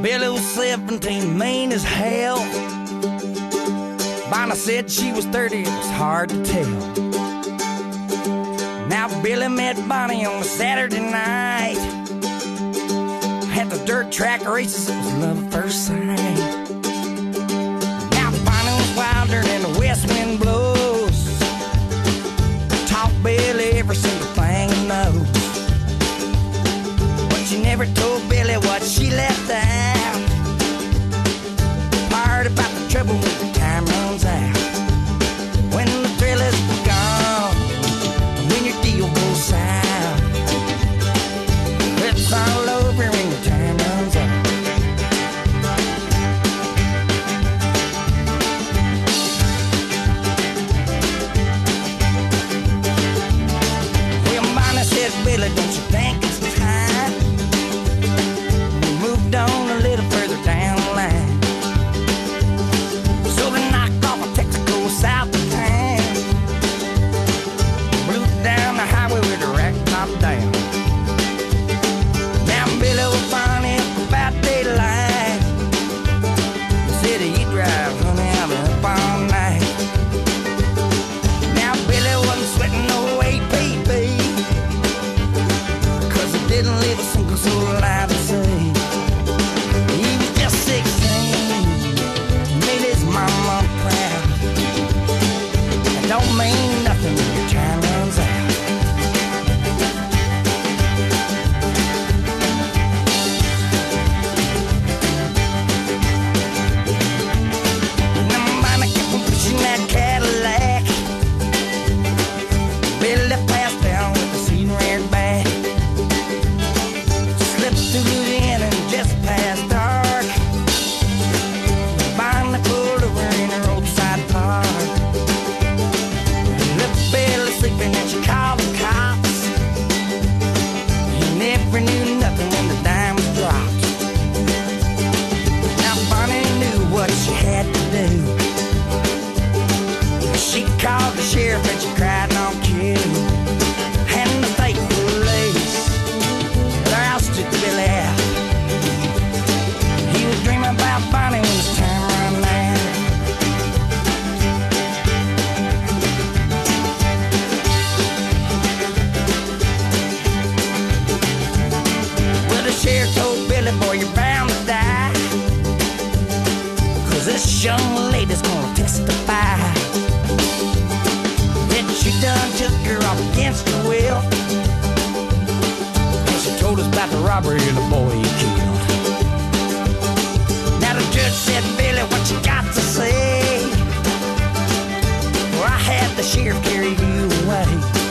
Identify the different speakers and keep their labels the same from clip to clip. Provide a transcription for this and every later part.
Speaker 1: Billy was 17, mean as hell. Bonnie said she was 30, it was hard to tell. Now Billy met Bonnie on a Saturday night at the dirt track races. It was love at first sight. Now Bonnie was wilder than the west wind blows. Taught Billy every single thing he knows, but she never told Billy what she left out. Part about the trouble when the time runs out, when the thrill is gone, when your deal goes south. It's all over when the time runs out. Well, Bonnie said, Billy, don't you think it's time we moved on a little further down the line? So they knocked off a Texaco south of town, blew down the highway with the rack top down. Now Billy was Bonnie up about daylight. Said he'd drive honey out up all night. Now Billy wasn't sweating no APB, 'cause he didn't leave a single soul alive to say. He was just 16, made his mama proud. It don't mean nothing when your time runs out. Now Bonnie kept on pushing that Cadillac. Billy passed down with the seat reared back. Slipped through Louisiana and just past dark. Bonnie pulled over in a roadside park. Left Billy sleeping and she called the cops. He never knew nothing when the dime was dropped. Now Bonnie knew what she had to do. She called the sheriff and she cried no cue. And the state police, they're ousted Billy out. He was dreaming about Bonnie when his time ran out. Well, the sheriff told Billy, boy, you're bound to die, 'cause this young lady's gonna testify that she done took her off against her will. And she told us about the robbery and the boy he killed. Now the judge said, Billy, what you got to say? Well, I had the sheriff carry you away.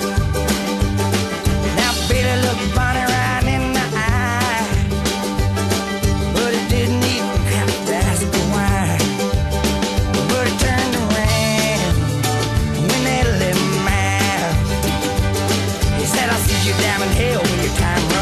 Speaker 1: Now Billy looked Bonnie right in the eye, but he didn't even have to ask her why. But he turned around when they let him out. He said, I'll see you down in hell when your time runs